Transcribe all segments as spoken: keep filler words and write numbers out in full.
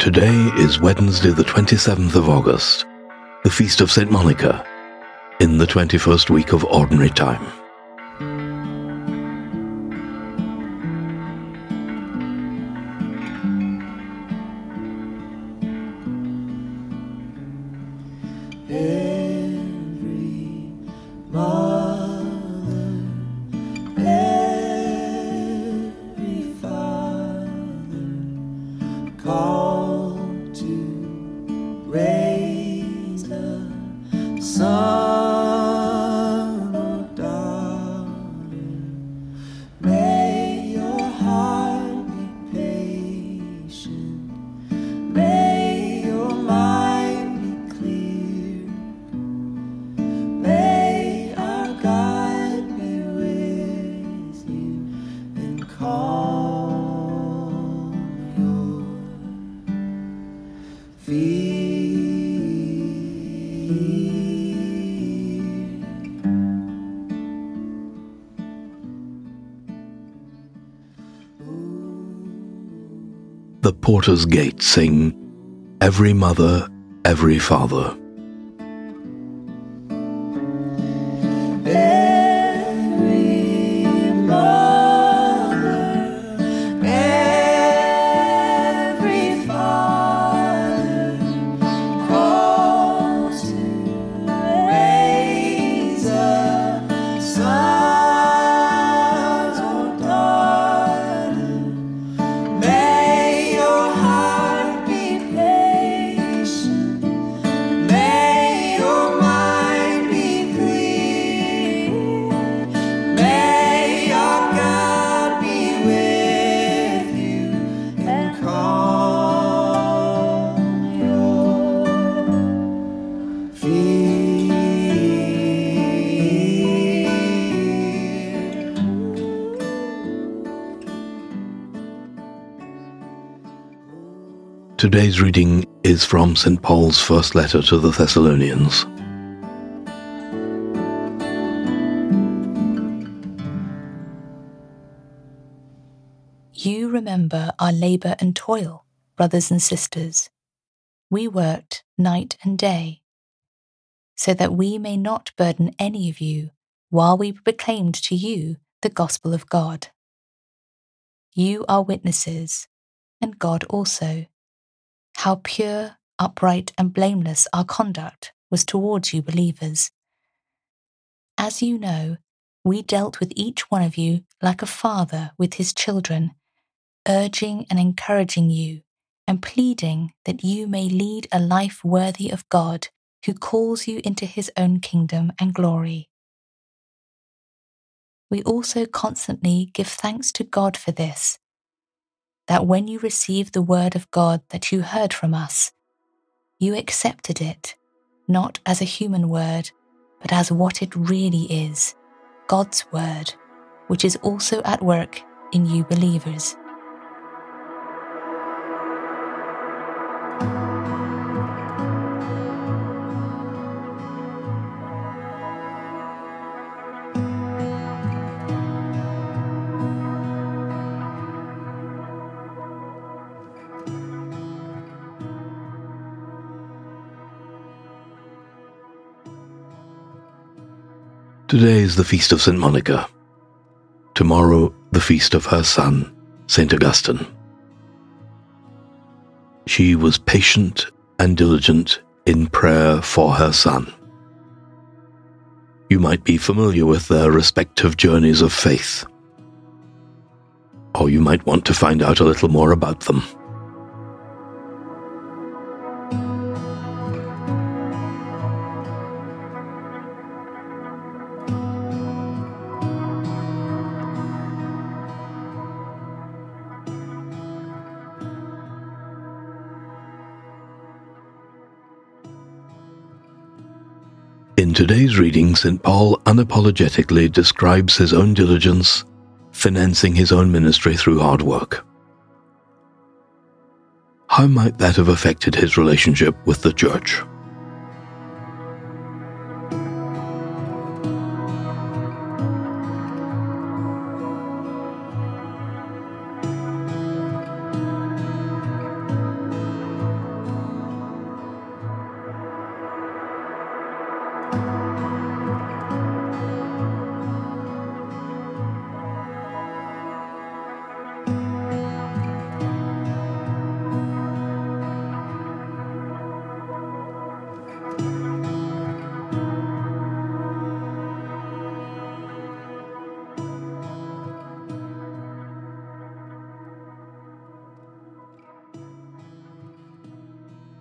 Today is Wednesday the twenty-seventh of August, the Feast of Saint Monica, in the twenty-first week of Ordinary Time. Every mother, every father, called to raise a son or daughter. May your heart be patient. May your mind be clear. May our God be with you and calm your fear. The Porter's Gate sing, Every Mother, Every Father. Every mother, every father, calls to raise a son or daughter. May your heart be patient. May your mind be clear. May our God be with you and calm your fear. Today's reading is from Saint Paul's first letter to the Thessalonians. You remember our labour and toil, brothers and sisters. We worked night and day, so that we may not burden any of you while we proclaimed to you the gospel of God. You are witnesses, and God also, how pure, upright, and blameless our conduct was towards you believers. As you know, we dealt with each one of you like a father with his children, urging and encouraging you, and pleading that you may lead a life worthy of God, who calls you into his own kingdom and glory. We also constantly give thanks to God for this, that when you received the word of God that you heard from us, you accepted it, not as a human word, but as what it really is, God's word, which is also at work in you believers. Today is the Feast of Saint Monica. Tomorrow, the feast of her son, Saint Augustine. She was patient and diligent in prayer for her son. You might be familiar with their respective journeys of faith, or you might want to find out a little more about them. In today's reading, Saint Paul unapologetically describes his own diligence, financing his own ministry through hard work. How might that have affected his relationship with the Church?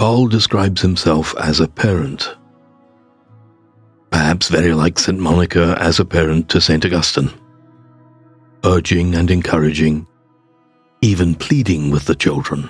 Paul describes himself as a parent, perhaps very like Saint Monica as a parent to Saint Augustine, urging and encouraging, even pleading with the children.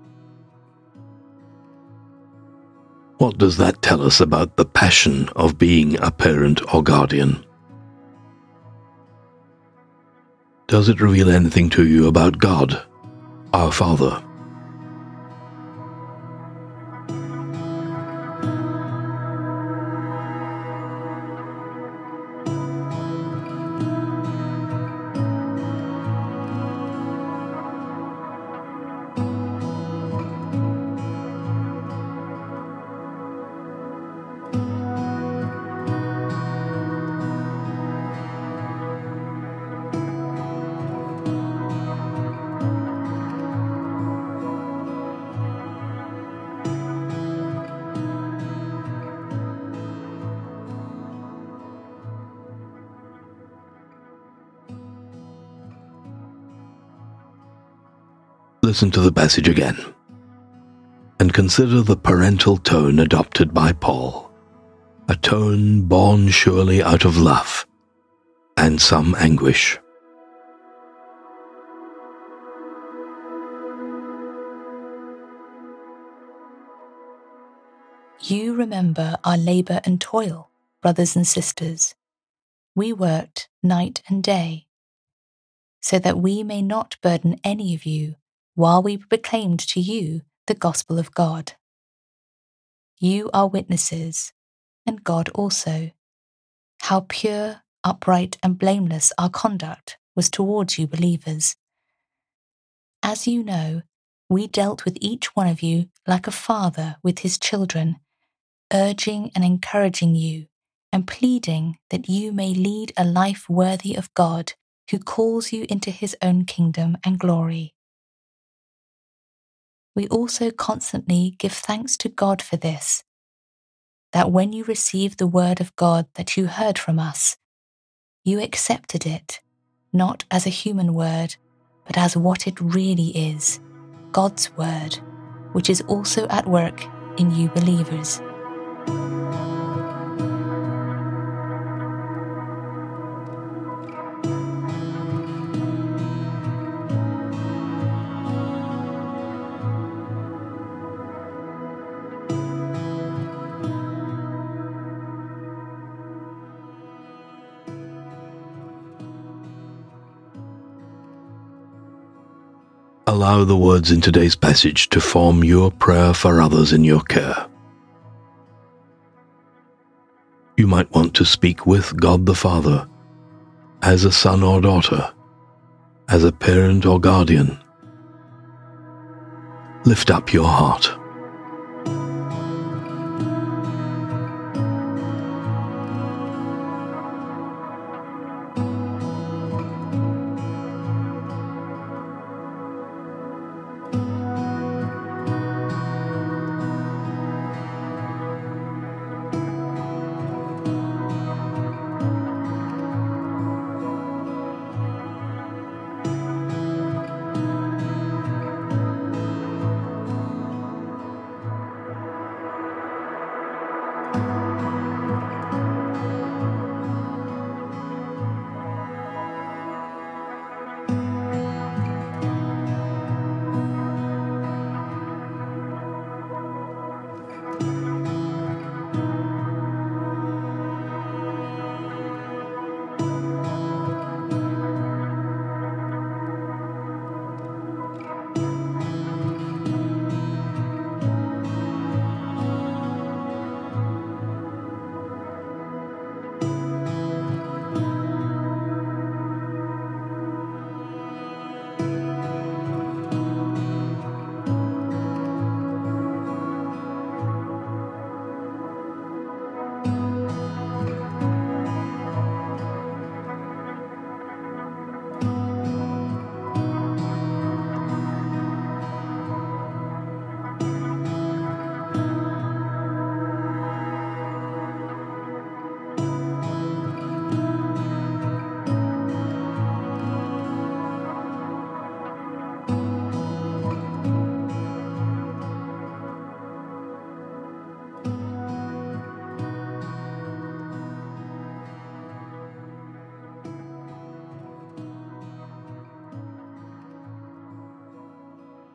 What does that tell us about the passion of being a parent or guardian? Does it reveal anything to you about God, our Father? Listen to the passage again, and consider the parental tone adopted by Paul, a tone born surely out of love and some anguish. You remember our labour and toil, brothers and sisters. We worked night and day, so that we may not burden any of you while we proclaimed to you the gospel of God. You are witnesses, and God also, how pure, upright, and blameless our conduct was towards you believers. As you know, we dealt with each one of you like a father with his children, urging and encouraging you, and pleading that you may lead a life worthy of God, who calls you into his own kingdom and glory. We also constantly give thanks to God for this, that when you received the word of God that you heard from us, you accepted it, not as a human word, but as what it really is, God's word, which is also at work in you believers. Allow the words in today's passage to form your prayer for others in your care. You might want to speak with God the Father, as a son or daughter, as a parent or guardian. Lift up your heart.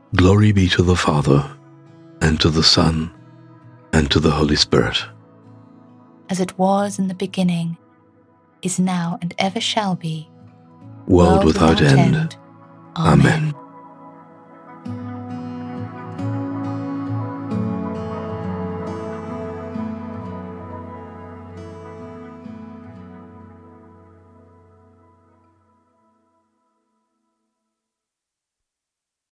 Glory be to the Father, and to the Son, and to the Holy Spirit. As it was in the beginning, is now, and ever shall be, World without end. Amen.